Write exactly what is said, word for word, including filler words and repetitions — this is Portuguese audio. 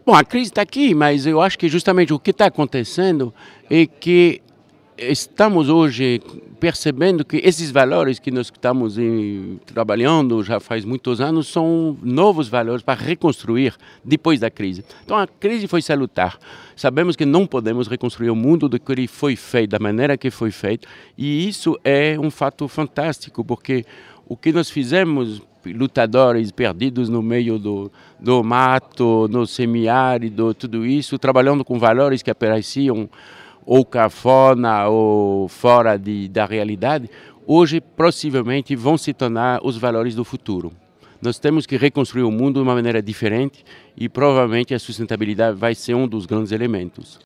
Bom, a crise está aqui, mas eu acho que justamente o que está acontecendo é que estamos hoje percebendo que esses valores que nós estamos em, trabalhando já faz muitos anos são novos valores para reconstruir depois da crise. Então a crise foi salutar. Sabemos que não podemos reconstruir o mundo do que ele foi feito, da maneira que foi feito, e isso é um fato fantástico, porque o que nós fizemos, lutadores perdidos no meio do, do mato, no semiárido, tudo isso, trabalhando com valores que apareciam ou cafona ou fora de, da realidade, hoje possivelmente vão se tornar os valores do futuro. Nós temos que reconstruir o mundo de uma maneira diferente e provavelmente a sustentabilidade vai ser um dos grandes elementos.